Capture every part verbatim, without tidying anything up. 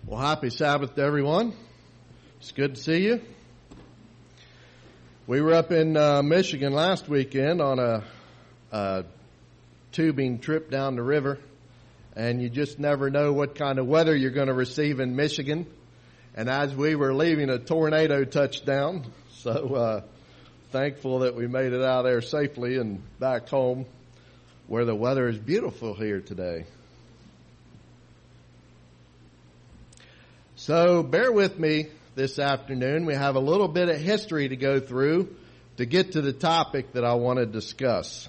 Well, happy Sabbath to everyone. It's good to see you. We were up in uh, Michigan last weekend on a, a tubing trip down the river, and you just never know what kind of weather you're going to receive in Michigan. And as we were leaving, a tornado touched down, so uh, thankful that we made it out there safely and back home where the weather is beautiful here today. So bear with me this afternoon. We have a little bit of history to go through to get to the topic that I want to discuss.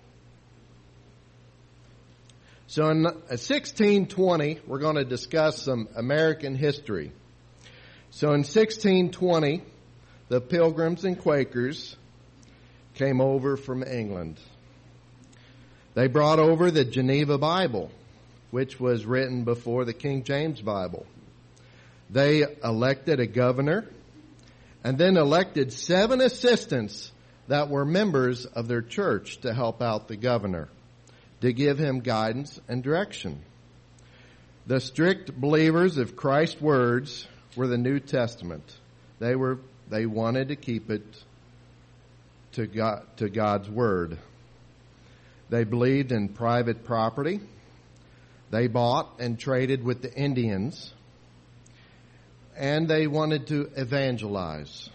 So in sixteen twenty, we're going to discuss some American history. So in sixteen twenty, the Pilgrims and Quakers came over from England. They brought over the Geneva Bible, which was written before the King James Bible. They elected a governor and then elected seven assistants that were members of their church to help out the governor, to give him guidance and direction. The strict believers of Christ's words were the New Testament. They were, they wanted to keep it to God, to God's word. They believed in private property. They bought and traded with the Indians. And they wanted to evangelize.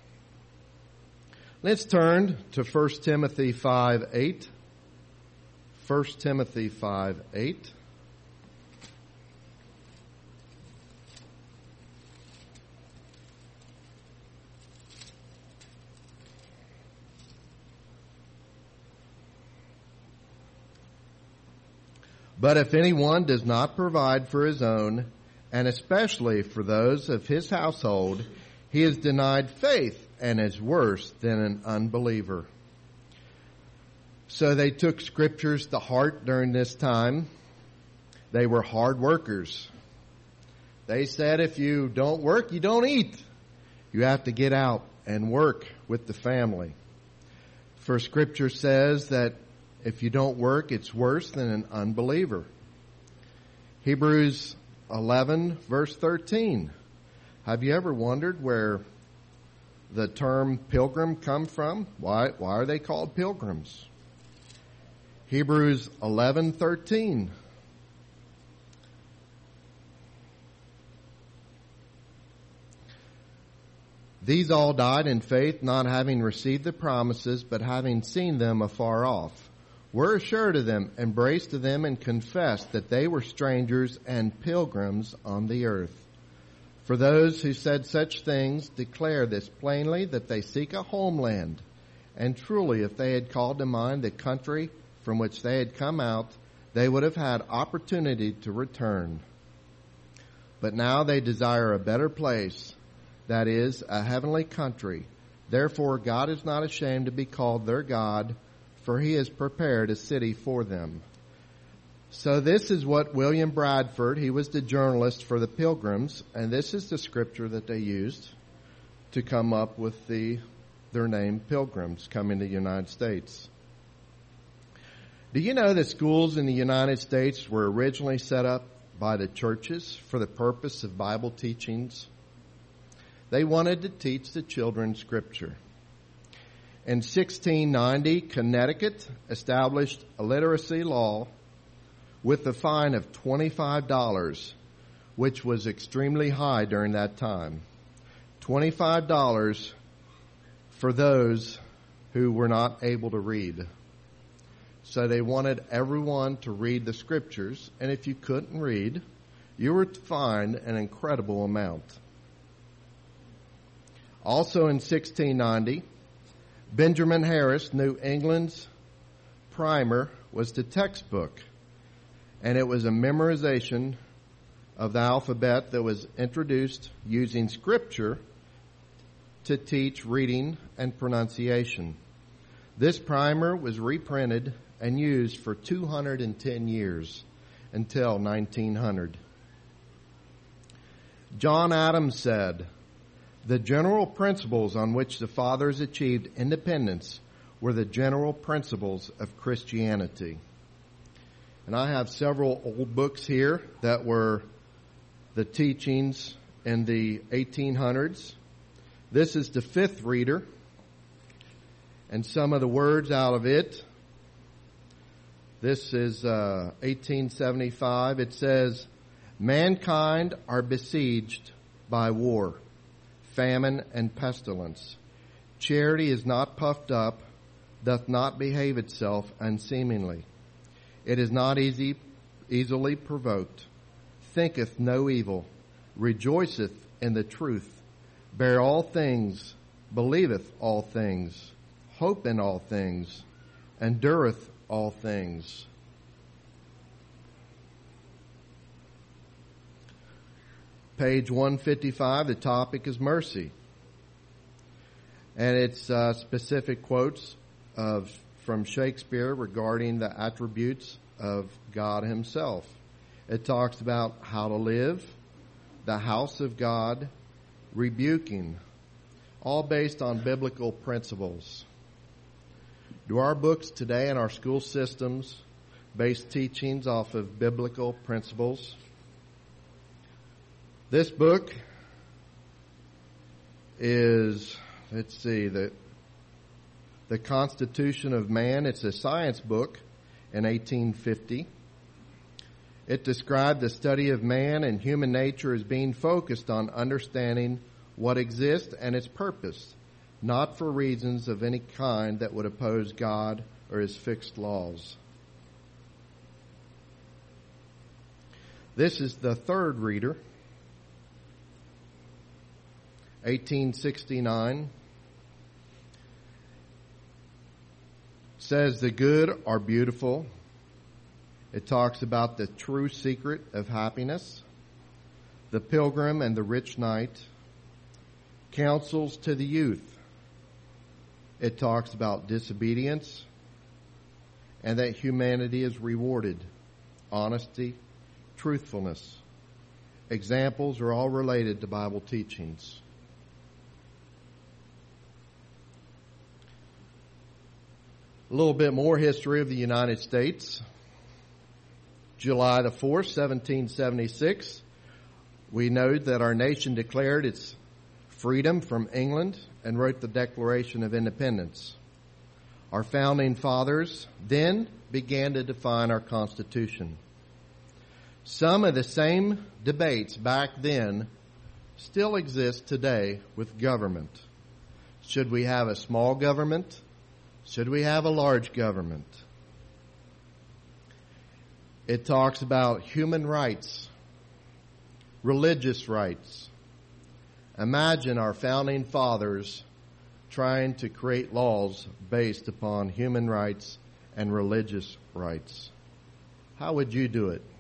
Let's turn to First Timothy five eight. First Timothy five eight. But if anyone does not provide for his own, and especially for those of his household, he is denied faith and is worse than an unbeliever. So they took scriptures to heart during this time. They were hard workers. They said if you don't work, you don't eat. You have to get out and work with the family. For scripture says that if you don't work, it's worse than an unbeliever. Hebrews eleven verse thirteen. Have you ever wondered where the term pilgrim come from? Why, why are they called pilgrims? Hebrews eleven thirteen. These all died in faith, not having received the promises, but having seen them afar off, were assured of them, embraced of them, and confessed that they were strangers and pilgrims on the earth. For those who said such things declare this plainly, that they seek a homeland. And truly, if they had called to mind the country from which they had come out, they would have had opportunity to return. But now they desire a better place, that is, a heavenly country. Therefore, God is not ashamed to be called their God, for he has prepared a city for them. So this is what William Bradford, he was the journalist for the Pilgrims, and this is the scripture that they used to come up with the their name Pilgrims coming to the United States. Do you know that schools in the United States were originally set up by the churches for the purpose of Bible teachings? They wanted to teach the children scripture. In sixteen ninety, Connecticut established a literacy law with a fine of twenty-five dollars, which was extremely high during that time. twenty-five dollars for those who were not able to read. So they wanted everyone to read the scriptures, and if you couldn't read, you were fined an incredible amount. Also in sixteen ninety, Benjamin Harris, New England's primer, was the textbook, and it was a memorization of the alphabet that was introduced using scripture to teach reading and pronunciation. This primer was reprinted and used for two hundred ten years until nineteen hundred. John Adams said, "The general principles on which the fathers achieved independence were the general principles of Christianity." And I have several old books here that were the teachings in the eighteen hundreds. This is the fifth reader, and some of the words out of it. This is uh, eighteen seventy-five. It says, "Mankind are besieged by war, famine, and pestilence. Charity is not puffed up, doth not behave itself unseemingly. It is not easy, easily provoked, thinketh no evil, rejoiceth in the truth, bear all things, believeth all things, hope in all things, endureth all things." Page one fifty-five, the topic is mercy. And it's uh, specific quotes of from Shakespeare regarding the attributes of God himself. It talks about how to live, the house of God, rebuking, all based on biblical principles. Do our books today and our school systems base teachings off of biblical principles? This book is, let's see, the, the Constitution of Man. It's a science book in eighteen fifty. It described the study of man and human nature as being focused on understanding what exists and its purpose, not for reasons of any kind that would oppose God or his fixed laws. This is the third reader, eighteen sixty-nine. Says the good are beautiful. It talks about the true secret of happiness, the pilgrim and the rich knight, counsels to the youth. It talks about disobedience and that humanity is rewarded, honesty, truthfulness. Examples are all related to Bible teachings. A little bit more history of the United States. July the fourth, seventeen seventy-six, we know that our nation declared its freedom from England and wrote the Declaration of Independence. Our founding fathers then began to define our Constitution. Some of the same debates back then still exist today with government. Should we have a small government? Should we have a large government? It talks about human rights, religious rights. Imagine our founding fathers trying to create laws based upon human rights and religious rights. How would you do it?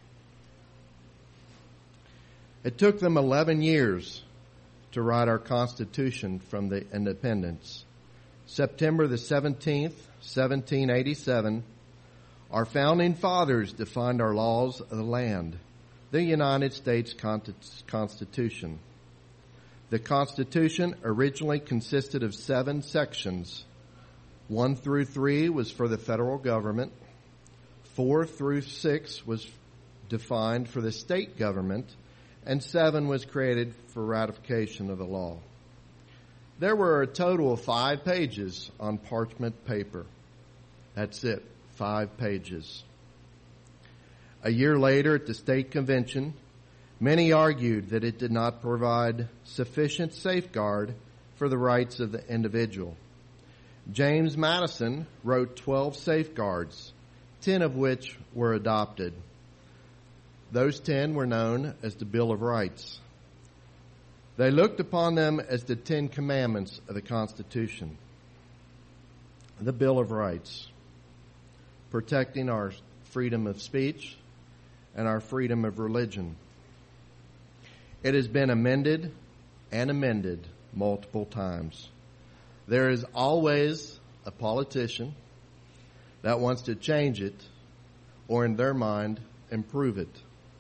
It took them eleven years to write our Constitution from the independence. September the seventeenth, seventeen eighty-seven, our founding fathers defined our laws of the land, the United States Constitution. The Constitution originally consisted of seven sections. One through three was for the federal government. Four through six was defined for the state government. And seven was created for ratification of the law. There were a total of five pages on parchment paper. That's it, five pages. A year later at the state convention, many argued that it did not provide sufficient safeguard for the rights of the individual. James Madison wrote twelve safeguards, ten of which were adopted. Those ten were known as the Bill of Rights. They looked upon them as the Ten Commandments of the Constitution. The Bill of Rights, protecting our freedom of speech and our freedom of religion. It has been amended and amended multiple times. There is always a politician that wants to change it or, in their mind, improve it.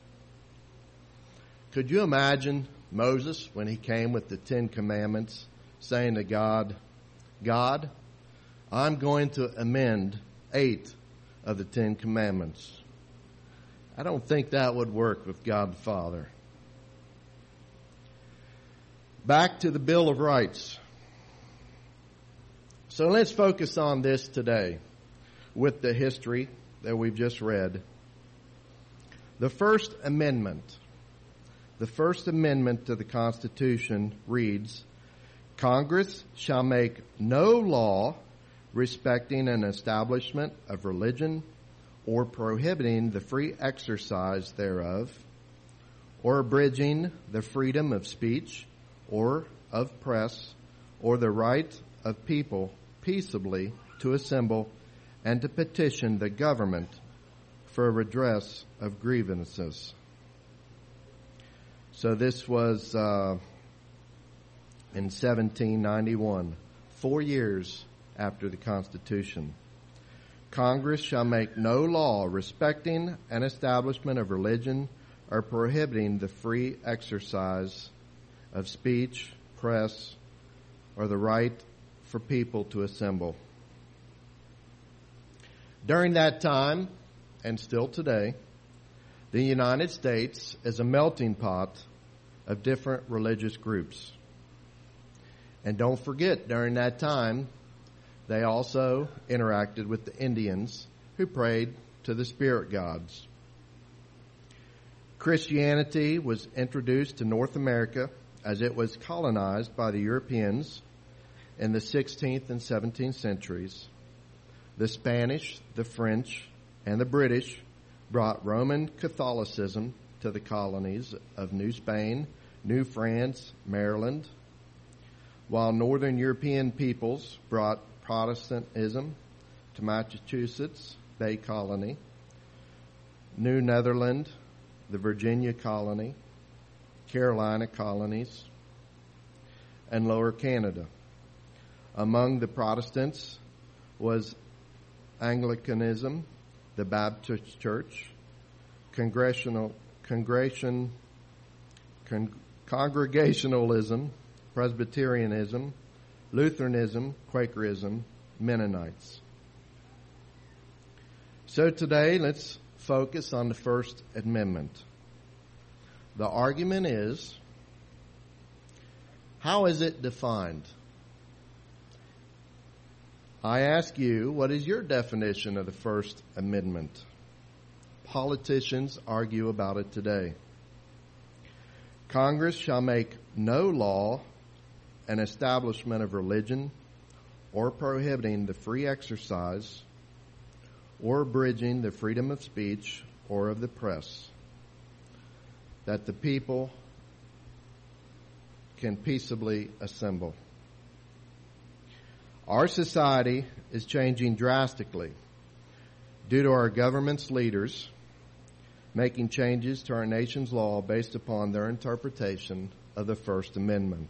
Could you imagine Moses, when he came with the Ten Commandments, saying to God, God, I'm going to amend eight of the Ten Commandments? I don't think that would work with God the Father. Back to the Bill of Rights. So let's focus on this today with the history that we've just read. The First Amendment. The First Amendment to the Constitution reads, Congress shall make no law respecting an establishment of religion or prohibiting the free exercise thereof, or abridging the freedom of speech or of press, or the right of people peaceably to assemble and to petition the government for a redress of grievances. So this was uh, in seventeen ninety-one, four years after the Constitution. Congress shall make no law respecting an establishment of religion or prohibiting the free exercise of speech, press, or the right for people to assemble. During that time, and still today, the United States is a melting pot of different religious groups. And don't forget, during that time, they also interacted with the Indians who prayed to the spirit gods. Christianity was introduced to North America as it was colonized by the Europeans in the sixteenth and seventeenth centuries. The Spanish, the French, and the British brought Roman Catholicism to the colonies of New Spain, New France, Maryland, while Northern European peoples brought Protestantism to Massachusetts Bay Colony, New Netherland, the Virginia Colony, Carolina colonies, and Lower Canada. Among the Protestants was Anglicanism, the Baptist Church, Congregational, Congregation, Con, Congregationalism, Presbyterianism, Lutheranism, Quakerism, Mennonites. So today, let's focus on the First Amendment. The argument is, how is it defined? I ask you, what is your definition of the First Amendment? Politicians argue about it today. Congress shall make no law an establishment of religion or prohibiting the free exercise or abridging the freedom of speech or of the press, that the people can peaceably assemble. Our society is changing drastically due to our government's leaders making changes to our nation's law based upon their interpretation of the First Amendment.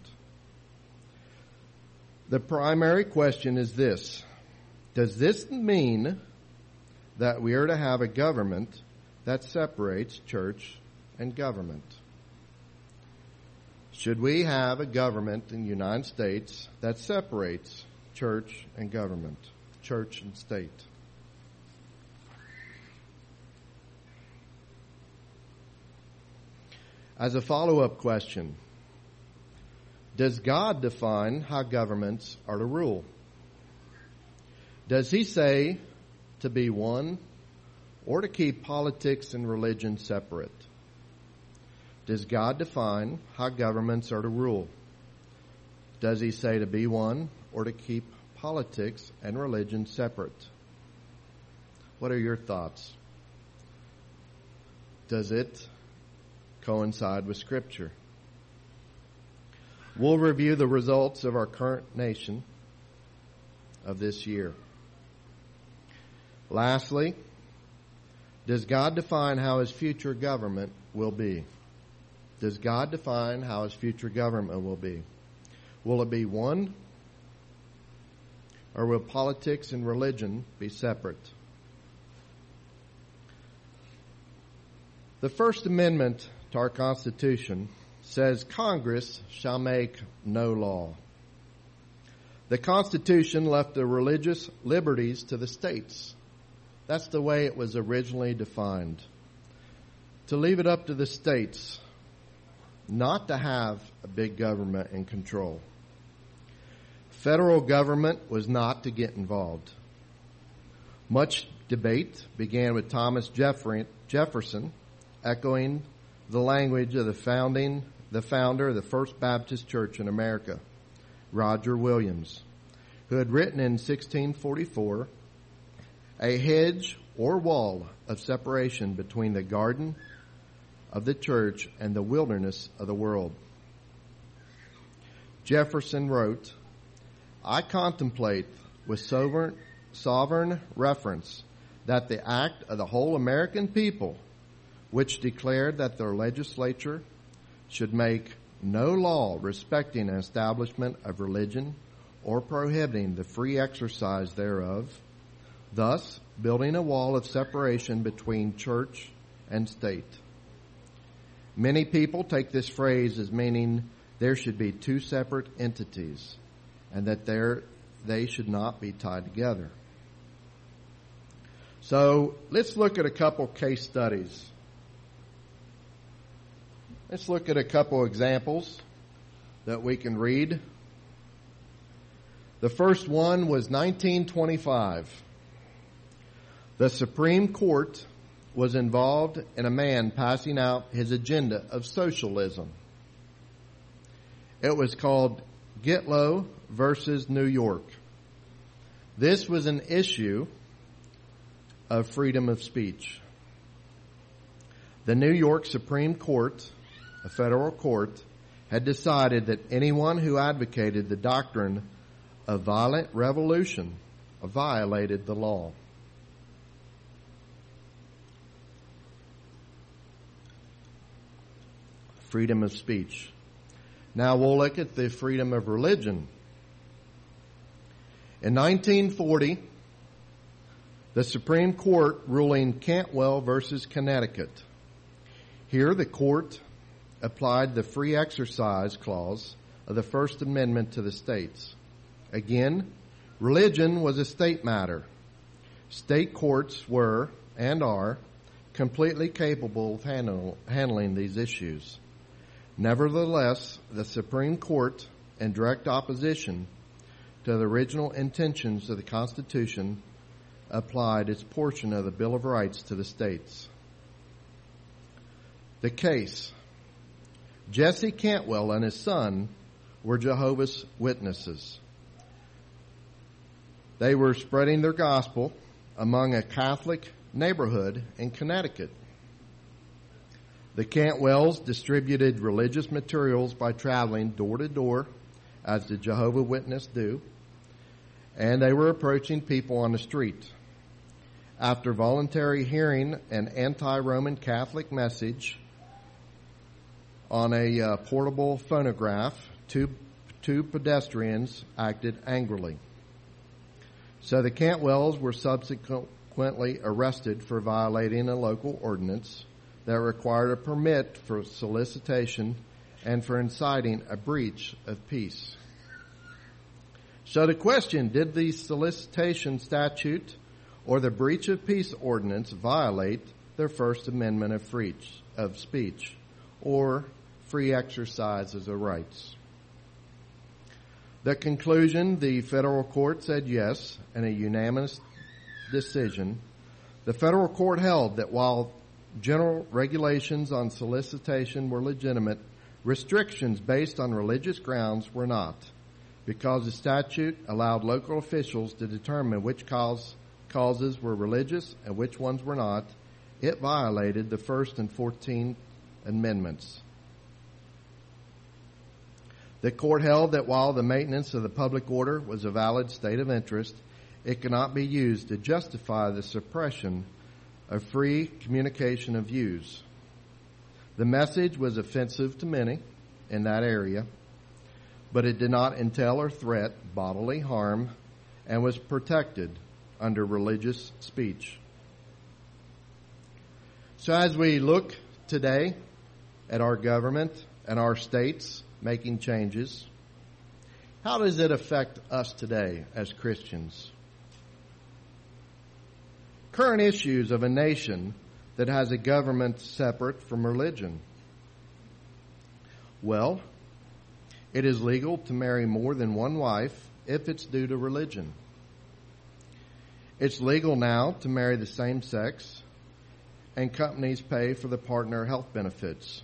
The primary question is this: does this mean that we are to have a government that separates church and government? Should we have a government in the United States that separates church and government, church and state? As a follow-up question, does God define how governments are to rule? Does He say to be one or to keep politics and religion separate? Does God define how governments are to rule? Does He say to be one or to keep politics and religion separate? What are your thoughts? Does it coincide with Scripture? We'll review the results of our current nation of this year. Lastly, does God define how His future government will be? Does God define how His future government will be? Will it be one? Or will politics and religion be separate? The First Amendment to our Constitution says Congress shall make no law. The Constitution left the religious liberties to the states. That's the way it was originally defined. To leave it up to the states not to have a big government in control. Federal government was not to get involved. Much debate began with Thomas Jefferson, echoing the language of the founding, the founder of the First Baptist Church in America, Roger Williams, who had written in sixteen forty-four, "A hedge or wall of separation between the garden of the church and the wilderness of the world." Jefferson wrote, "I contemplate with sovereign, sovereign reference that the act of the whole American people, which declared that their legislature should make no law respecting an establishment of religion or prohibiting the free exercise thereof, thus building a wall of separation between church and state." Many people take this phrase as meaning there should be two separate entities and that there, they should not be tied together. So let's look at a couple case studies. Let's look at a couple examples that we can read. The first one was nineteen twenty-five. The Supreme Court was involved in a man passing out his agenda of socialism. It was called Gitlow versus New York. This was an issue of freedom of speech. The New York Supreme Court, a federal court, had decided that anyone who advocated the doctrine of violent revolution violated the law. Freedom of speech. Now we'll look at the freedom of religion. In nineteen forty, the Supreme Court ruling Cantwell versus Connecticut. Here the court applied the free exercise clause of the First Amendment to the states. Again, religion was a state matter. State courts were and are completely capable of handle, handling these issues. Nevertheless, the Supreme Court, in direct opposition to the original intentions of the Constitution, applied its portion of the Bill of Rights to the states. The case. Jesse Cantwell and his son were Jehovah's Witnesses. They were spreading their gospel among a Catholic neighborhood in Connecticut. The Cantwells distributed religious materials by traveling door to door, as the Jehovah's Witnesses do, and they were approaching people on the street. After voluntarily hearing an anti-Roman Catholic message on a uh, portable phonograph, two, two pedestrians acted angrily. So the Cantwells were subsequently arrested for violating a local ordinance that required a permit for solicitation and for inciting a breach of peace. So the question, did the solicitation statute or the breach of peace ordinance violate their First Amendment of, free, of speech or free exercise of rights? The conclusion, the federal court said yes in a unanimous decision. The federal court held that while general regulations on solicitation were legitimate, restrictions based on religious grounds were not, because the statute allowed local officials to determine which cause, causes were religious and which ones were not. It violated the First and Fourteenth Amendments. The court held that while the maintenance of the public order was a valid state of interest, it cannot be used to justify the suppression of free communication of views. The message was offensive to many in that area, but it did not entail or threat bodily harm and was protected under religious speech. So as we look today at our government and our states making changes, how does it affect us today as Christians? Current issues of a nation that has a government separate from religion. Well, it is legal to marry more than one wife if it's due to religion. It's legal now to marry the same sex, and companies pay for the partner health benefits.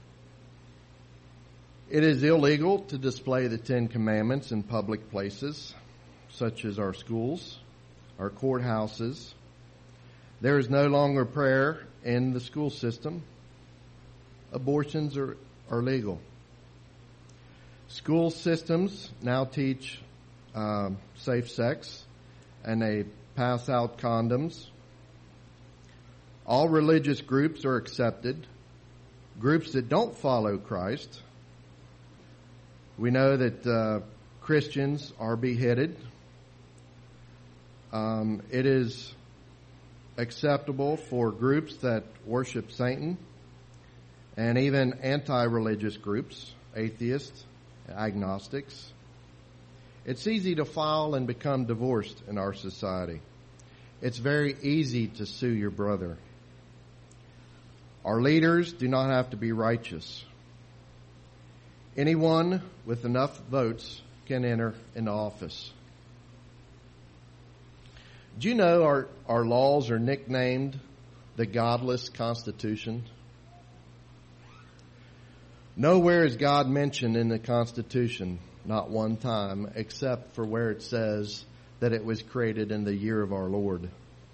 It is illegal to display the Ten Commandments in public places, such as our schools, our courthouses. There is no longer prayer in the school system. Abortions are, are legal. School systems now teach uh, safe sex, and they pass out condoms. All religious groups are accepted. Groups that don't follow Christ. We know that uh, Christians are beheaded. Um, it is acceptable for groups that worship Satan, and even anti-religious groups, atheists, agnostics. It's easy to file and become divorced in our society. It's very easy to sue your brother. Our leaders do not have to be righteous. Anyone with enough votes can enter into office. Do you know our, our laws are nicknamed the Godless Constitution? Nowhere is God mentioned in the Constitution, not one time, except for where it says that it was created in the year of our Lord.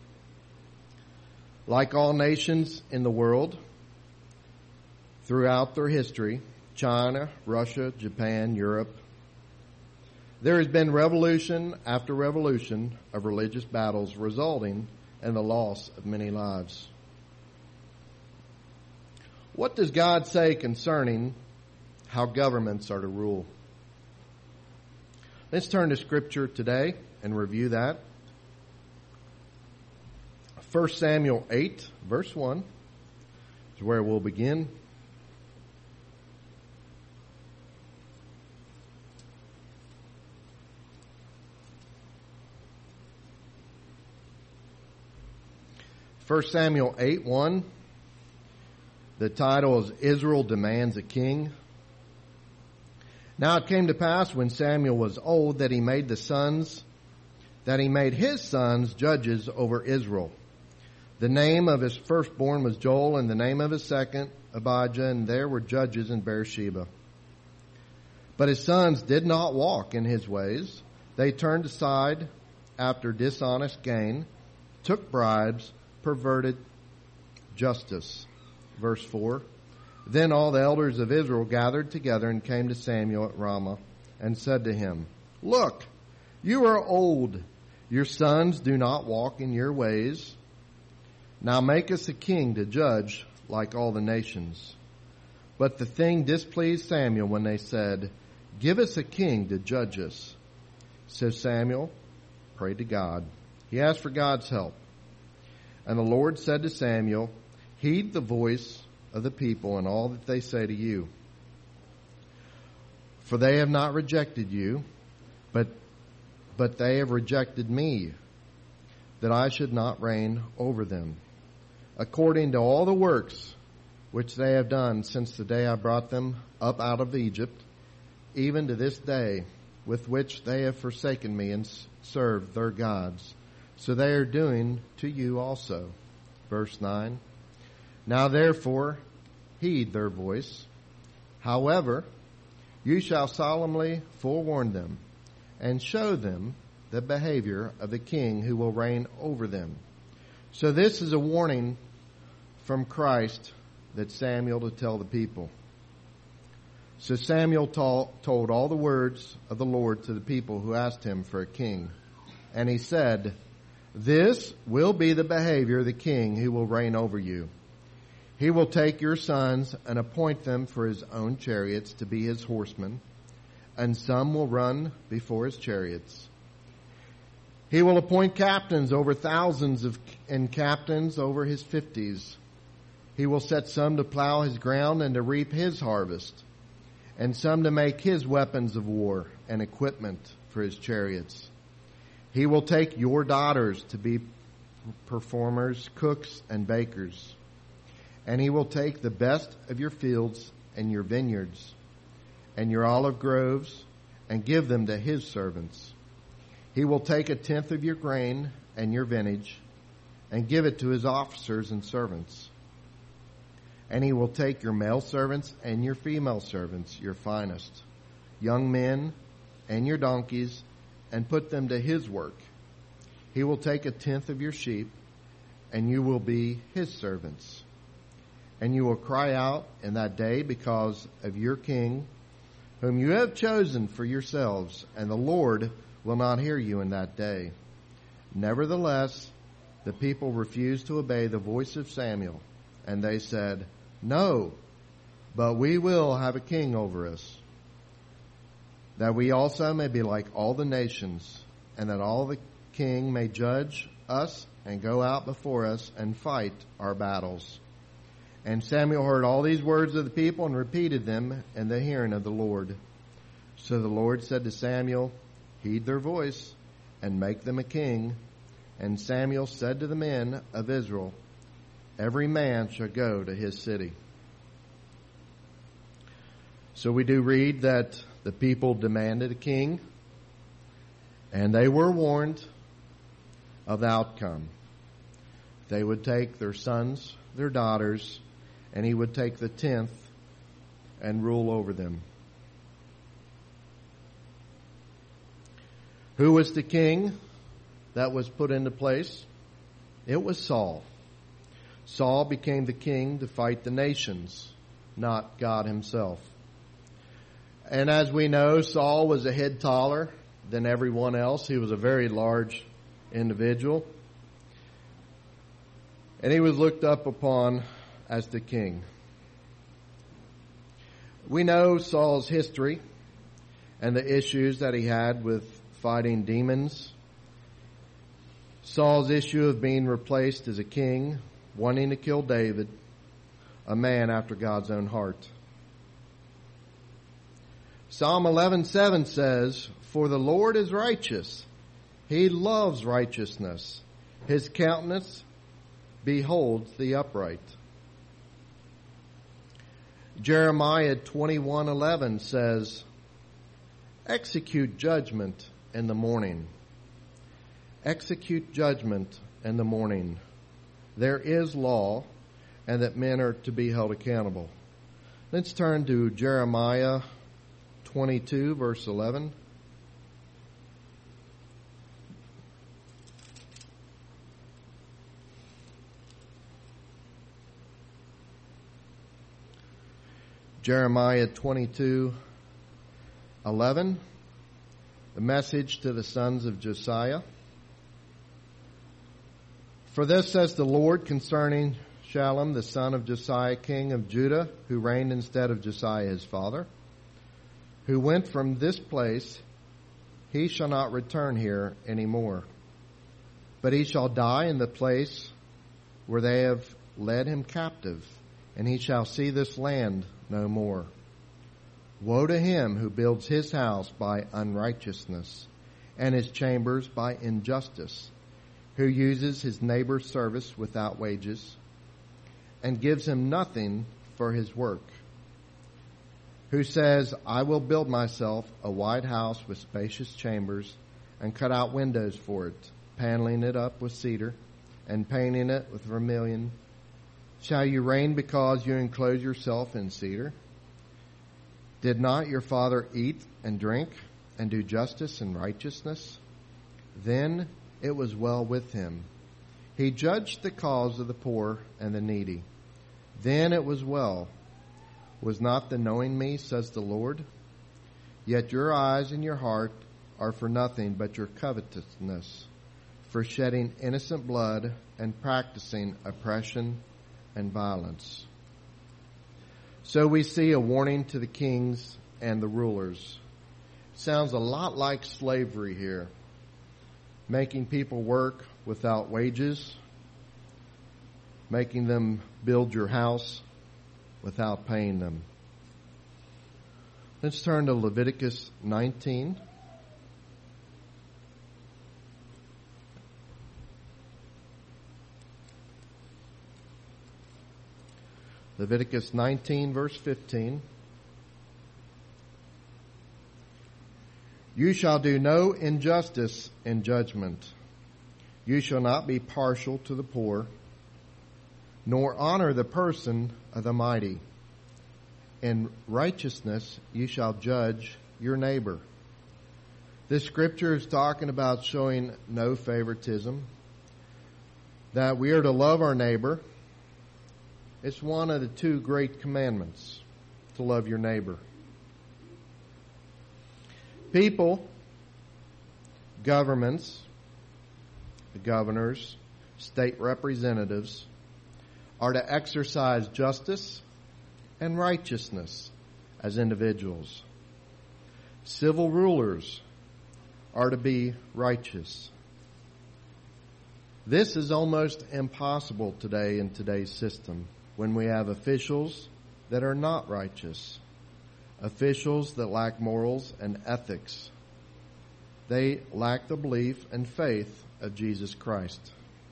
Like all nations in the world, throughout their history, China, Russia, Japan, Europe, there has been revolution after revolution of religious battles resulting in the loss of many lives. What does God say concerning how governments are to rule? Let's turn to Scripture today and review that. First Samuel eight, verse one is where we'll begin. First Samuel eight, one. The title is Israel Demands a King. Now it came to pass when Samuel was old that he made the sons, that he made his sons judges over Israel. The name of his firstborn was Joel, and the name of his second Abijah, and there were judges in Beersheba. But his sons did not walk in his ways. They turned aside after dishonest gain, took bribes, perverted justice. Verse four. Then all the elders of Israel gathered together and came to Samuel at Ramah and said to him, Look, you are old. Your sons do not walk in your ways. Now make us a king to judge like all the nations. But the thing displeased Samuel when they said, Give us a king to judge us. So Samuel prayed to God. He asked for God's help. And the Lord said to Samuel, Heed the voice of the people and all that they say to you. For they have not rejected you, but but they have rejected me, that I should not reign over them, according to all the works which they have done since the day I brought them up out of Egypt, even to this day, with which they have forsaken me and served their gods. So they are doing to you also. Verse nine. Now therefore, heed their voice. However, you shall solemnly forewarn them and show them the behavior of the king who will reign over them. So this is a warning from Christ that Samuel to tell the people. So Samuel told all the words of the Lord to the people who asked him for a king. And he said, This will be the behavior of the king who will reign over you. He will take your sons and appoint them for his own chariots to be his horsemen, and some will run before his chariots. He will appoint captains over thousands of and captains over his fifties. He will set some to plow his ground and to reap his harvest, and some to make his weapons of war and equipment for his chariots. He will take your daughters to be performers, cooks, and bakers. And he will take the best of your fields and your vineyards, and your olive groves, and give them to his servants. He will take a tenth of your grain and your vintage, and give it to his officers and servants. And he will take your male servants and your female servants, your finest, young men and your donkeys, and put them to his work. He will take a tenth of your sheep, and you will be his servants. And you will cry out in that day because of your king, whom you have chosen for yourselves, and the Lord will not hear you in that day. Nevertheless, the people refused to obey the voice of Samuel, and they said, No, but we will have a king over us, that we also may be like all the nations, and that all the king may judge us and go out before us and fight our battles. And Samuel heard all these words of the people and repeated them in the hearing of the Lord. So the Lord said to Samuel, Heed their voice and make them a king. And Samuel said to the men of Israel, Every man shall go to his city. So we do read that the people demanded a king, and they were warned of the outcome. They would take their sons, their daughters, and he would take the tenth and rule over them. Who was the king that was put into place? It was Saul. Saul became the king to fight the nations, not God himself. And as we know, Saul was a head taller than everyone else. He was a very large individual. And he was looked up upon as the king. We know Saul's history and the issues that he had with fighting demons. Saul's issue of being replaced as a king, wanting to kill David, a man after God's own heart. Psalm eleven seven says, For the Lord is righteous. He loves righteousness. His countenance beholds the upright. Jeremiah twenty-one eleven says, Execute judgment in the morning. Execute judgment in the morning. There is law, and that men are to be held accountable. Let's turn to Jeremiah twenty-two, verse eleven. Jeremiah twenty-two, eleven. The message to the sons of Josiah. For this says the Lord concerning Shallum, the son of Josiah, king of Judah, who reigned instead of Josiah his father, who went from this place, he shall not return here any more, but he shall die in the place where they have led him captive, and he shall see this land no more. Woe to him who builds his house by unrighteousness, and his chambers by injustice, who uses his neighbor's service without wages, and gives him nothing for his work, who says, I will build myself a wide house with spacious chambers, and cut out windows for it, paneling it up with cedar, and painting it with vermilion. Shall you reign because you enclose yourself in cedar? Did not your father eat and drink and do justice and righteousness? Then it was well with him. He judged the cause of the poor and the needy. Then it was well. Was not the knowing me, says the Lord? Yet your eyes and your heart are for nothing but your covetousness, for shedding innocent blood and practicing oppression and violence. So we see a warning to the kings and the rulers. Sounds a lot like slavery here. Making people work without wages. Making them build your house without paying them. Let's turn to Leviticus nineteen. Leviticus nineteen, verse fifteen. You shall do no injustice in judgment. You shall not be partial to the poor, nor honor the person of the mighty. In righteousness you shall judge your neighbor. This scripture is talking about showing no favoritism, that we are to love our neighbor. It's one of the two great commandments, to love your neighbor. People, governments, the governors, state representatives, are to exercise justice and righteousness as individuals. Civil rulers are to be righteous. This is almost impossible today in today's system when we have officials that are not righteous, officials that lack morals and ethics. They lack the belief and faith of Jesus Christ.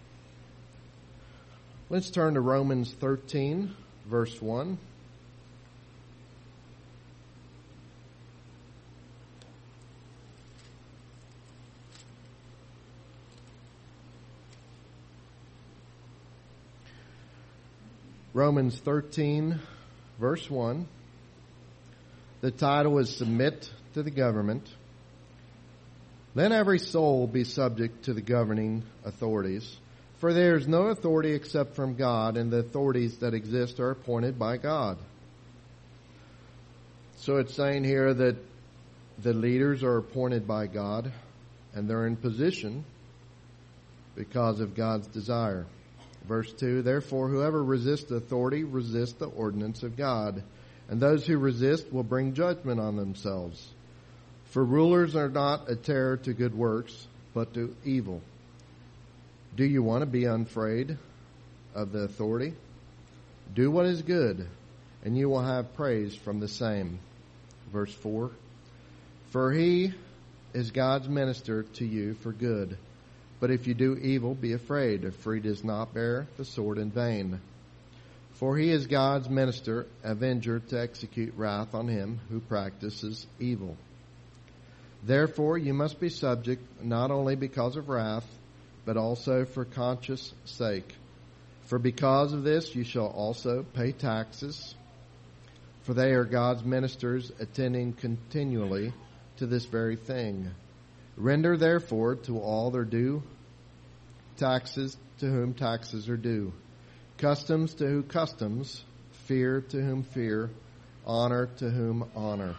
Let's turn to Romans thirteen, verse one. Romans thirteen, verse one. The title is Submit to the Government. Let every soul be subject to the governing authorities, for there is no authority except from God, and the authorities that exist are appointed by God. So it's saying here that the leaders are appointed by God, and they're in position because of God's desire. Verse two, therefore whoever resists authority resists the ordinance of God, and those who resist will bring judgment on themselves. For rulers are not a terror to good works, but to evil. Do you want to be unafraid of the authority? Do what is good, and you will have praise from the same. Verse four, for he is God's minister to you for good. But if you do evil, be afraid, for he does not bear the sword in vain. For he is God's minister, avenger to execute wrath on him who practices evil. Therefore you must be subject, not only because of wrath, but also for conscience sake. For because of this you shall also pay taxes, for they are God's ministers, attending continually to this very thing. Render therefore to all their due, taxes to whom taxes are due, customs to whom customs, fear to whom fear, honor to whom honor.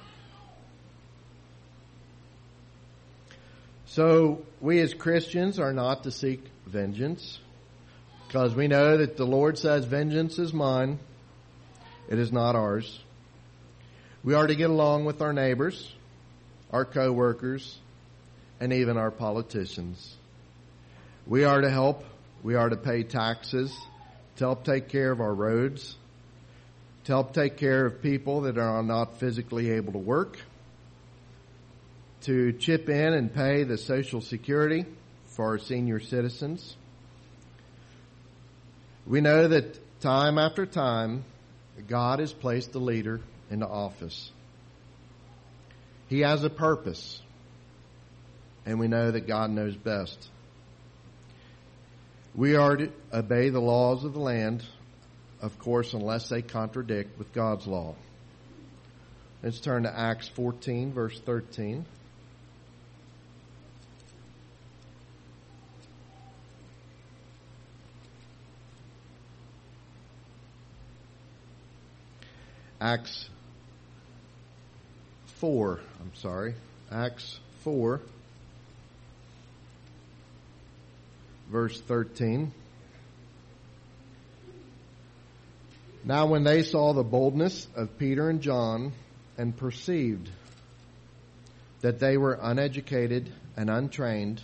So we as Christians are not to seek vengeance, because we know that the Lord says, vengeance is mine, it is not ours. We are to get along with our neighbors, our co-workers, and even our politicians. We are to help. We are to pay taxes to help take care of our roads, to help take care of people that are not physically able to work, to chip in and pay the Social Security for our senior citizens. We know that time after time, God has placed a leader into office. He has a purpose. And we know that God knows best. We are to obey the laws of the land, of course, unless they contradict with God's law. Let's turn to Acts fourteen, verse thirteen. Acts four, I'm sorry, Acts four. Verse thirteen. Now when they saw the boldness of Peter and John and perceived that they were uneducated and untrained,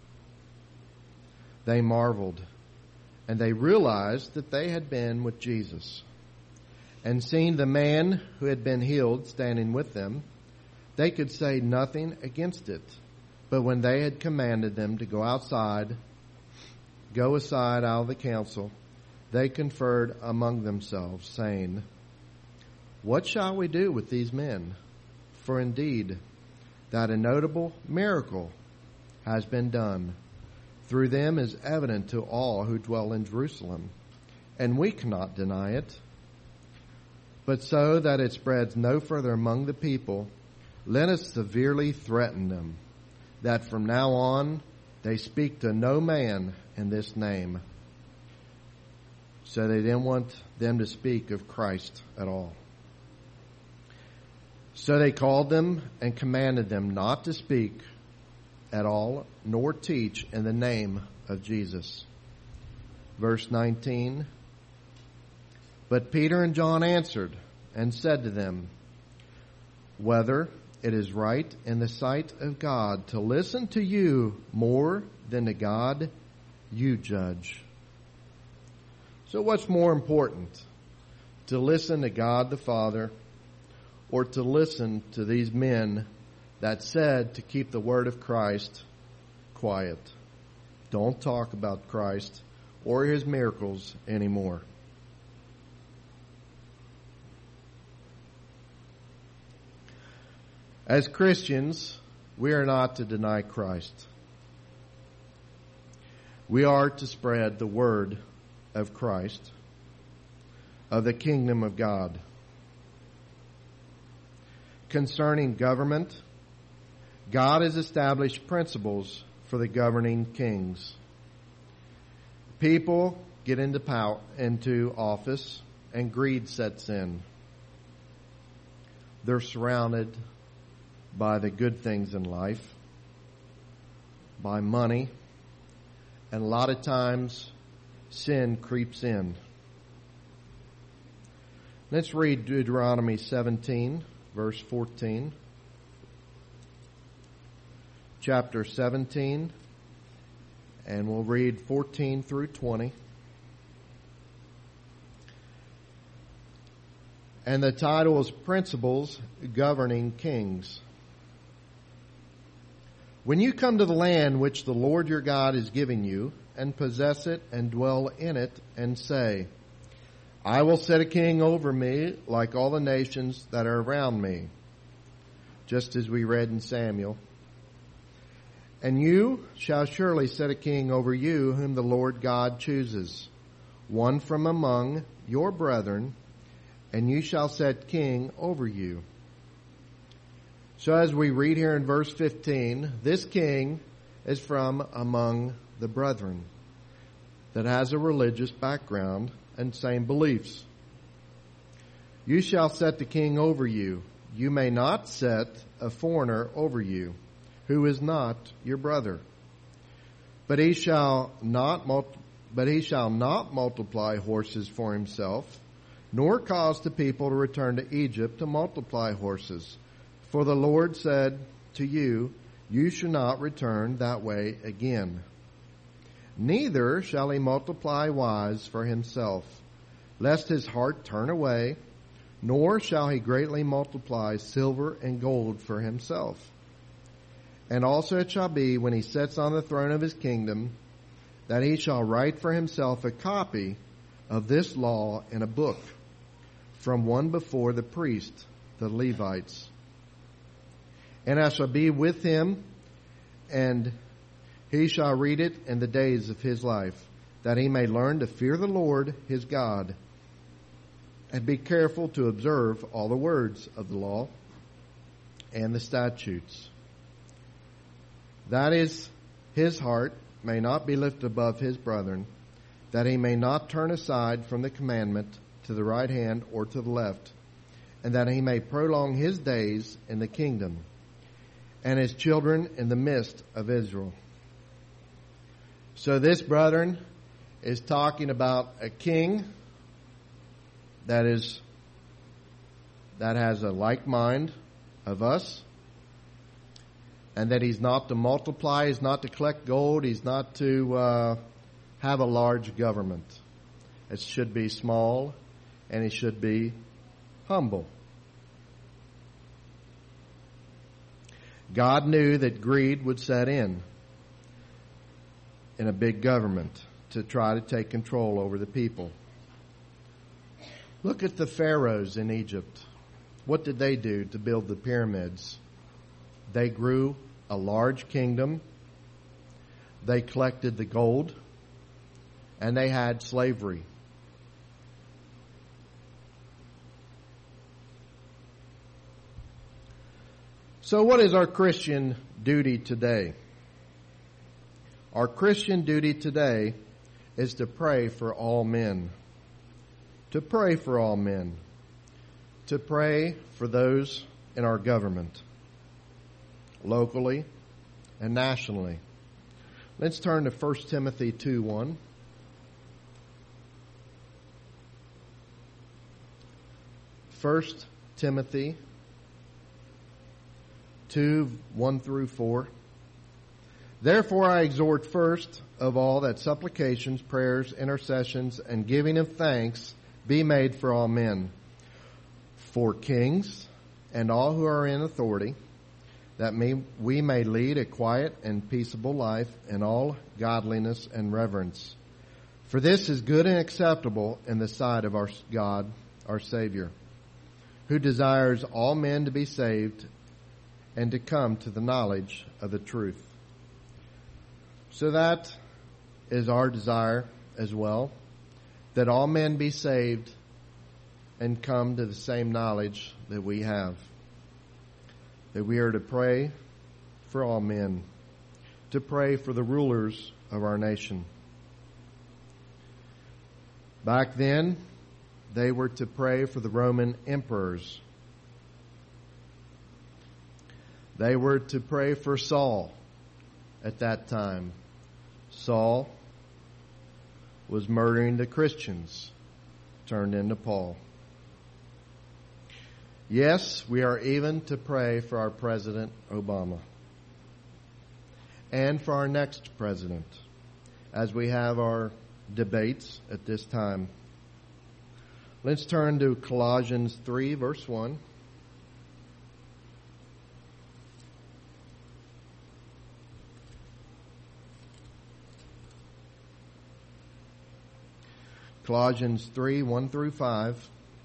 they marveled, and they realized that they had been with Jesus. And seeing the man who had been healed standing with them, they could say nothing against it. But when they had commanded them to go outside, go aside out of the council, they conferred among themselves, saying, what shall we do with these men? For indeed, that a notable miracle has been done through them is evident to all who dwell in Jerusalem, and we cannot deny it. But so that it spreads no further among the people, let us severely threaten them, that from now on they speak to no man in this name. So they didn't want them to speak of Christ at all. So they called them and commanded them not to speak at all, nor teach in the name of Jesus. Verse nineteen. But Peter and John answered and said to them, whether it is right in the sight of God to listen to you more than to God, you judge. So what's more important, to listen to God the Father or to listen to these men that said to keep the word of Christ quiet? Don't talk about Christ or his miracles anymore. As Christians, we are not to deny Christ. We are to spread the word of Christ, of the kingdom of God. Concerning government, God has established principles for the governing kings. People get into power, into office, and greed sets in. They're surrounded by the good things in life, by money, and a lot of times sin creeps in. Let's read Deuteronomy seventeen, verse fourteen. Chapter seventeen, and we'll read fourteen through twenty. And the title is Principles Governing Kings. When you come to the land which the Lord your God is giving you, and possess it and dwell in it, and say, I will set a king over me like all the nations that are around me, just as we read in Samuel. And you shall surely set a king over you whom the Lord God chooses, one from among your brethren, and you shall set king over you. So as we read here in verse fifteen, this king is from among the brethren that has a religious background and same beliefs. You shall set the king over you. You may not set a foreigner over you, who is not your brother. But he shall not mul- but he shall not multiply horses for himself, nor cause the people to return to Egypt to multiply horses. For the Lord said to you, you shall not return that way again. Neither shall he multiply wives for himself, lest his heart turn away, nor shall he greatly multiply silver and gold for himself. And also it shall be, when he sits on the throne of his kingdom, that he shall write for himself a copy of this law in a book, from one before the priest, the Levites. And I shall be with him, and he shall read it in the days of his life, that he may learn to fear the Lord his God, and be careful to observe all the words of the law and the statutes. That is, his heart may not be lifted above his brethren, that he may not turn aside from the commandment to the right hand or to the left, and that he may prolong his days in the kingdom, and his children in the midst of Israel. So this, brethren, is talking about a king that is that has a like mind of us, and that he's not to multiply, he's not to collect gold, he's not to uh, have a large government. It should be small, and it should be humble. God knew that greed would set in in a big government to try to take control over the people. Look at the pharaohs in Egypt. What did they do to build the pyramids? They grew a large kingdom. They collected the gold. And they had slavery. So what is our Christian duty today? Our Christian duty today is to pray for all men. To pray for all men. To pray for those in our government, locally and nationally. Let's turn to First Timothy two one. First Timothy two, one through four. Therefore I exhort first of all that supplications, prayers, intercessions, and giving of thanks be made for all men, for kings and all who are in authority, that may, we may lead a quiet and peaceable life in all godliness and reverence. For this is good and acceptable in the sight of our God, our Savior, who desires all men to be saved and to come to the knowledge of the truth. So that is our desire as well, that all men be saved and come to the same knowledge that we have. That we are to pray for all men, to pray for the rulers of our nation. Back then, they were to pray for the Roman emperors. They were to pray for Saul at that time. Saul was murdering the Christians, turned into Paul. Yes, we are even to pray for our President Obama and for our next president as we have our debates at this time. Let's turn to Colossians three, verse one. Colossians three, one through five.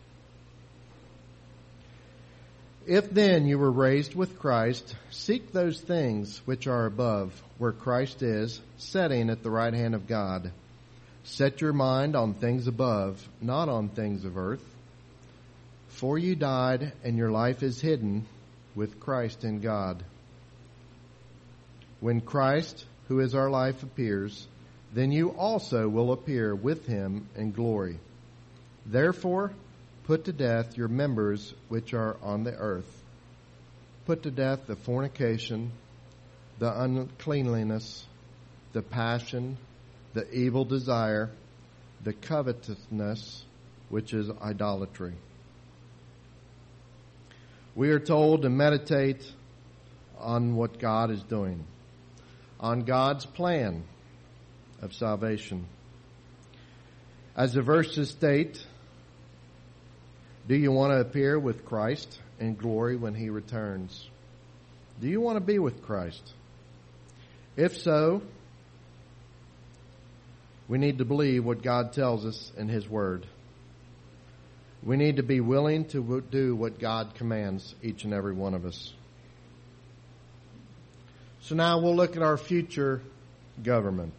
If then you were raised with Christ, seek those things which are above, where Christ is, sitting at the right hand of God. Set your mind on things above, not on things of earth. For you died, and your life is hidden with Christ in God. When Christ, who is our life, appears, then you also will appear with him in glory. Therefore, put to death your members which are on the earth. Put to death the fornication, the uncleanliness, the passion, the evil desire, the covetousness, which is idolatry. We are told to meditate on what God is doing, on God's plan of salvation. As the verses state, do you want to appear with Christ in glory when he returns? Do you want to be with Christ? If so, we need to believe what God tells us in his word. We need to be willing to do what God commands each and every one of us. So now we'll look at our future government.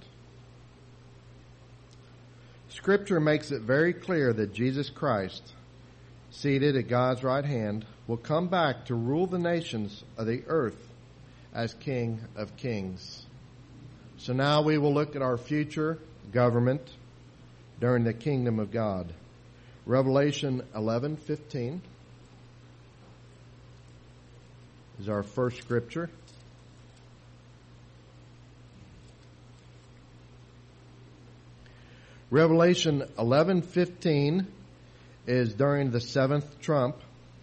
Scripture makes it very clear that Jesus Christ, seated at God's right hand, will come back to rule the nations of the earth as King of Kings. So now we will look at our future government during the kingdom of God. Revelation eleven fifteen is our first scripture. Revelation eleven fifteen is during the seventh trump.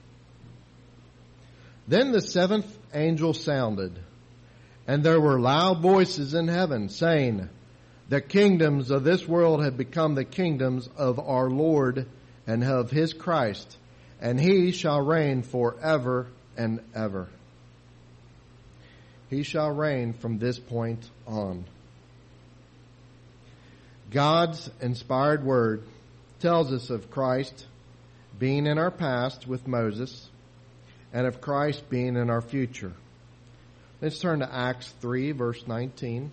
Then the seventh angel sounded, and there were loud voices in heaven saying, the kingdoms of this world have become the kingdoms of our Lord and of his Christ, and he shall reign forever and ever. He shall reign from this point on. God's inspired word tells us of Christ being in our past with Moses and of Christ being in our future. Let's turn to Acts three, verse nineteen.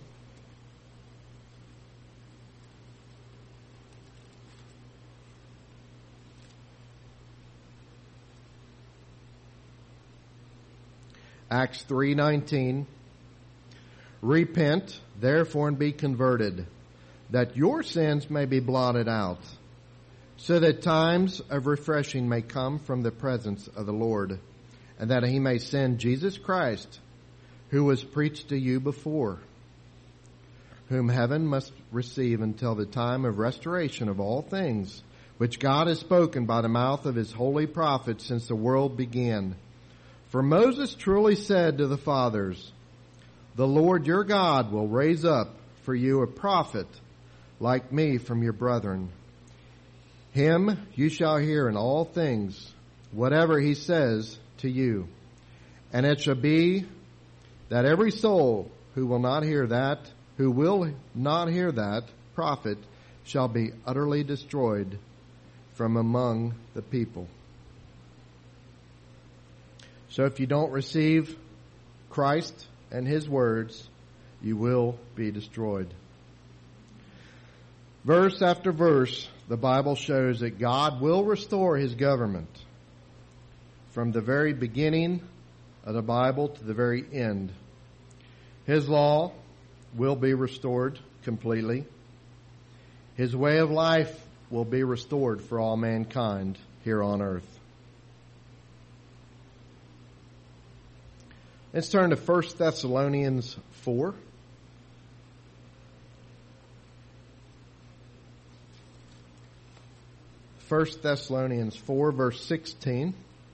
Acts three nineteen. Repent, therefore, and be converted, that your sins may be blotted out, so that times of refreshing may come from the presence of the Lord, and that he may send Jesus Christ, who was preached to you before, whom heaven must receive until the time of restoration of all things, which God has spoken by the mouth of his holy prophets since the world began. For Moses truly said to the fathers, the Lord your God will raise up for you a prophet like me from your brethren. Him you shall hear in all things, whatever he says to you. And it shall be that every soul who will not hear that, who will not hear that prophet shall be utterly destroyed from among the people. So if you don't receive Christ and his words, you will be destroyed. Verse after verse, the Bible shows that God will restore his government. From the very beginning of the Bible to the very end, his law will be restored completely. His way of life will be restored for all mankind here on earth. Let's turn to First Thessalonians four. First Thessalonians four, verse sixteen.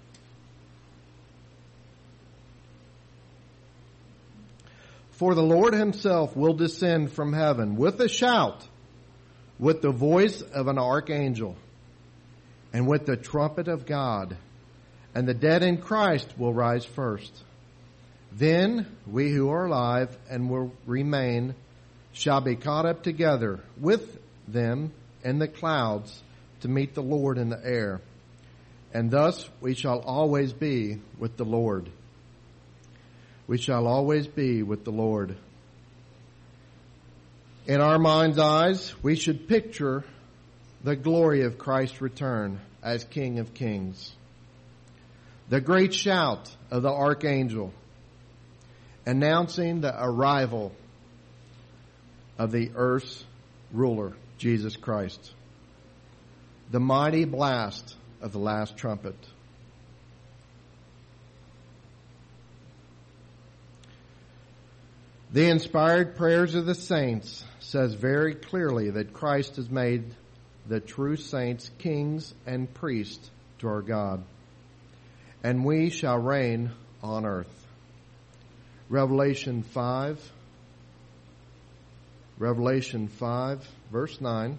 For the Lord himself will descend from heaven with a shout, with the voice of an archangel, and with the trumpet of God, and the dead in Christ will rise first. Then we who are alive and will remain shall be caught up together with them in the clouds to meet the Lord in the air. And thus we shall always be with the Lord. We shall always be with the Lord. In our mind's eyes, we should picture the glory of Christ's return as King of Kings. The great shout of the archangel announcing the arrival of the earth's ruler, Jesus Christ. The mighty blast of the last trumpet. The inspired prayers of the saints says very clearly that Christ has made the true saints kings and priests to our God, and we shall reign on earth. Revelation five, Revelation five, verse nine.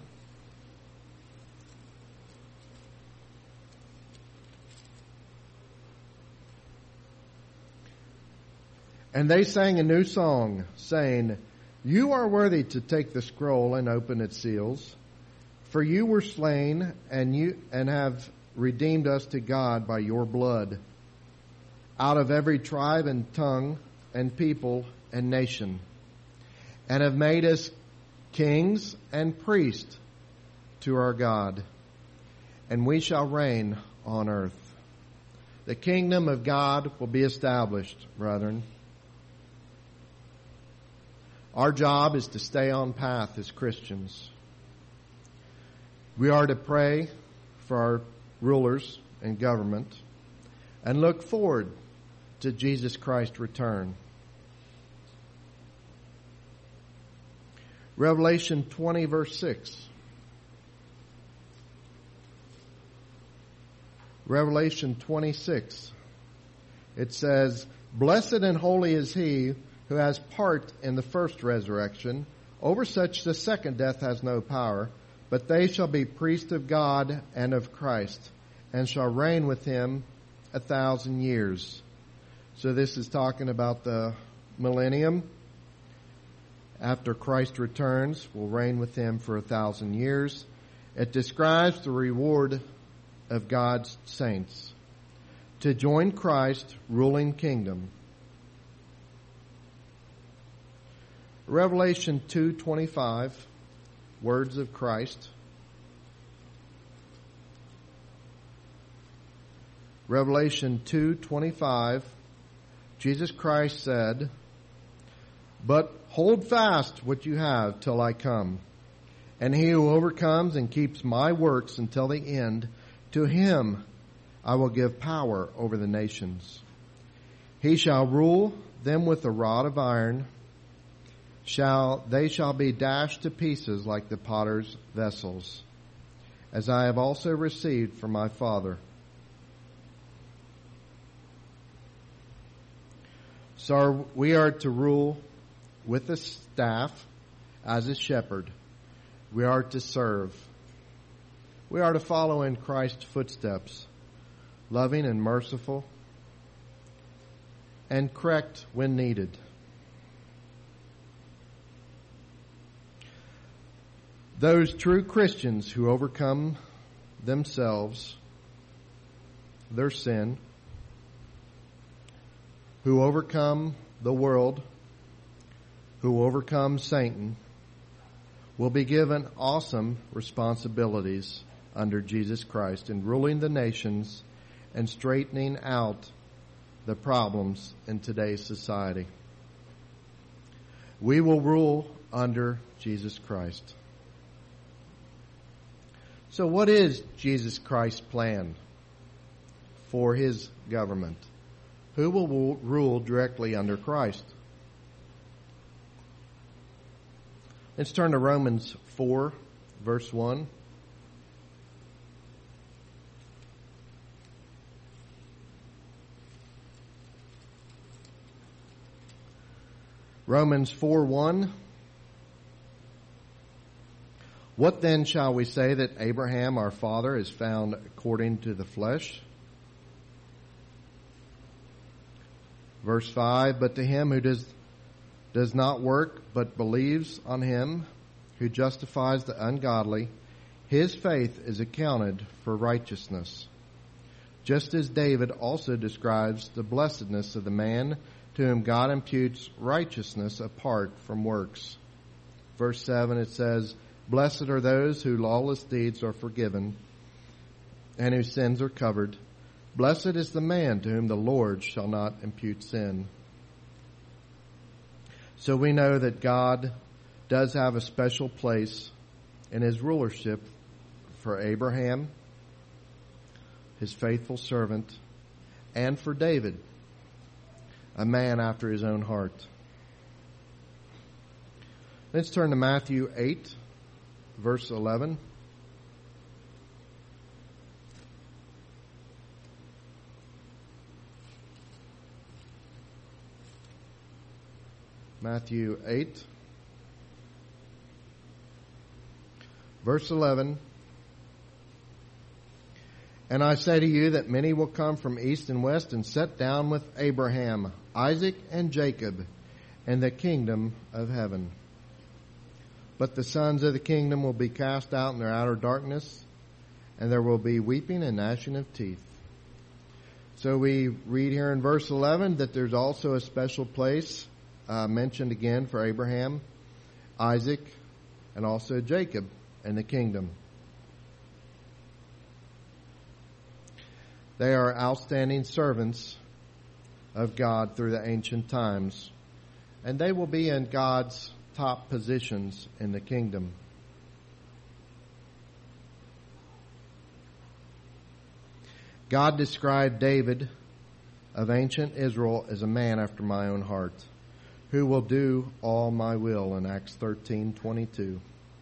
And they sang a new song, saying, You are worthy to take the scroll and open its seals, for you were slain and you and have redeemed us to God by your blood, out of every tribe and tongue and people and nation, and have made us kings and priests to our God, and we shall reign on earth. The kingdom of God will be established, brethren. Our job is to stay on path as Christians. We are to pray for our rulers and government and look forward to Jesus Christ's return. Revelation twenty, verse six. Revelation twenty-six. It says, Blessed and holy is he who has part in the first resurrection. Over such the second death has no power, but they shall be priests of God and of Christ, and shall reign with him a thousand years. So this is talking about the millennium. After Christ returns, we'll reign with him for a thousand years. It describes the reward of God's saints to join Christ's ruling kingdom. Revelation two twenty-five, words of Christ. Revelation two twenty-five, Jesus Christ said, "But hold fast what you have till I come. And he who overcomes and keeps my works until the end, to him I will give power over the nations. He shall rule them with a rod of iron. Shall they shall be dashed to pieces like the potter's vessels, as I have also received from my Father." So we are to rule with a staff as a shepherd. We are to serve. We are to follow in Christ's footsteps, loving and merciful, and correct when needed. Those true Christians who overcome themselves, their sin, who overcome the world, who overcome Satan, will be given awesome responsibilities under Jesus Christ in ruling the nations and straightening out the problems in today's society. We will rule under Jesus Christ. So what is Jesus Christ's plan for his government? Who will rule directly under Christ? Let's turn to Romans four, verse one. Romans four one. "What then shall we say that Abraham our father is found according to the flesh?" Verse five, "But to him who does does not work, but believes on him who justifies the ungodly, his faith is accounted for righteousness. Just as David also describes the blessedness of the man to whom God imputes righteousness apart from works." Verse seven, it says, "Blessed are those whose lawless deeds are forgiven and whose sins are covered. Blessed is the man to whom the Lord shall not impute sin." So we know that God does have a special place in his rulership for Abraham, his faithful servant, and for David, a man after his own heart. Let's turn to Matthew eight, verse eleven. Matthew eight, verse eleven. "And I say to you that many will come from east and west and sit down with Abraham, Isaac, and Jacob in the kingdom of heaven. But the sons of the kingdom will be cast out in their outer darkness, and there will be weeping and gnashing of teeth." So we read here in verse eleven that there's also a special place Uh, mentioned again for Abraham, Isaac, and also Jacob in the kingdom. They are outstanding servants of God through the ancient times, and they will be in God's top positions in the kingdom. God described David of ancient Israel as a man after my own heart, who will do all my will in Acts thirteen twenty-two.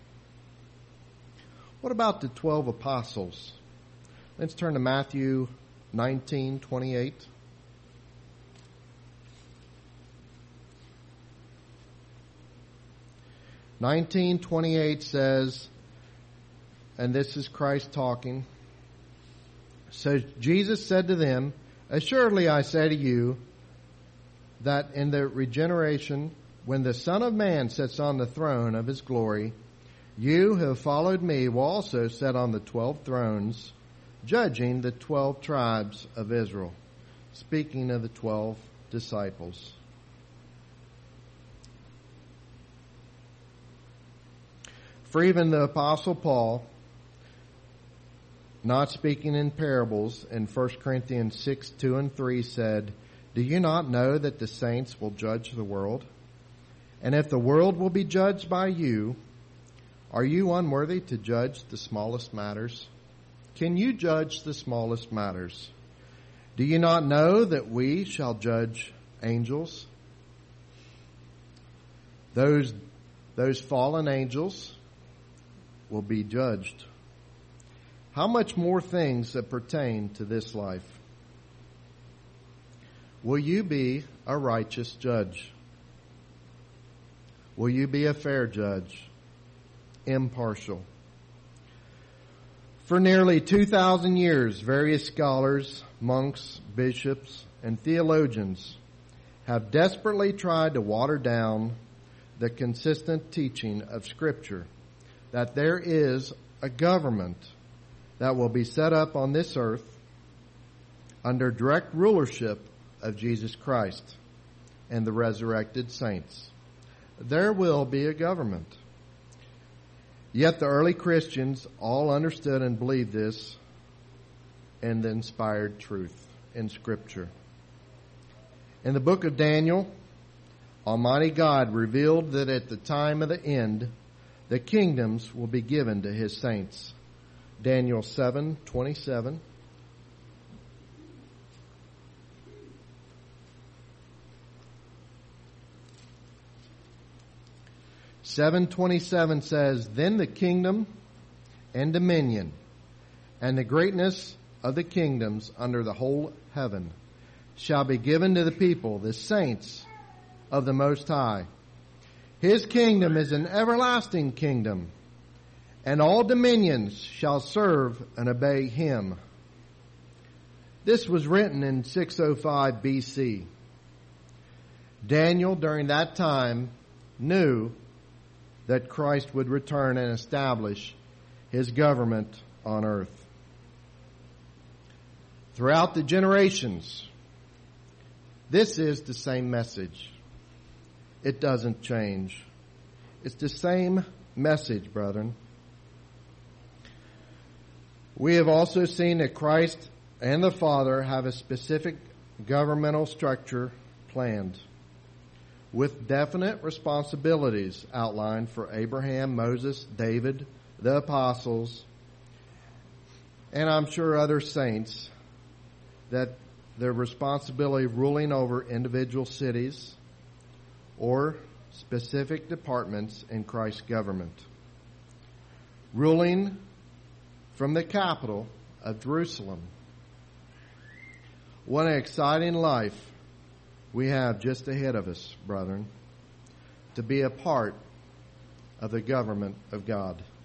What about the twelve apostles? Let's turn to Matthew nineteen twenty-eight. nineteen twenty-eight says, and this is Christ talking, "So Jesus said to them, Assuredly I say to you, that in the regeneration, when the Son of Man sits on the throne of his glory, you who have followed me will also sit on the twelve thrones, judging the twelve tribes of Israel." Speaking of the twelve disciples. For even the Apostle Paul, not speaking in parables, in First Corinthians six, two and three said, "Do you not know that the saints will judge the world? And if the world will be judged by you, are you unworthy to judge the smallest matters? Can you judge the smallest matters? Do you not know that we shall judge angels? Those, those fallen angels will be judged. How much more things that pertain to this life? Will you be a righteous judge? Will you be a fair judge? Impartial?" For nearly two thousand years, various scholars, monks, bishops, and theologians have desperately tried to water down the consistent teaching of Scripture that there is a government that will be set up on this earth under direct rulership of Jesus Christ and the resurrected saints. There will be a government. Yet the early Christians all understood and believed this in the inspired truth in Scripture. In the book of Daniel, Almighty God revealed that at the time of the end, the kingdoms will be given to His saints. Daniel seven twenty-seven. seven twenty-seven says, "Then the kingdom and dominion and the greatness of the kingdoms under the whole heaven shall be given to the people, the saints of the Most High. His kingdom is an everlasting kingdom, and all dominions shall serve and obey Him." This was written in six oh five B C. Daniel, during that time, knew that Christ would return and establish His government on earth. Throughout the generations, this is the same message. It doesn't change. It's the same message, brethren. We have also seen that Christ and the Father have a specific governmental structure planned, with definite responsibilities outlined for Abraham, Moses, David, the apostles, and I'm sure other saints, that their responsibility of ruling over individual cities or specific departments in Christ's government. Ruling from the capital of Jerusalem. What an exciting life we have just ahead of us, brethren, to be a part of the government of God.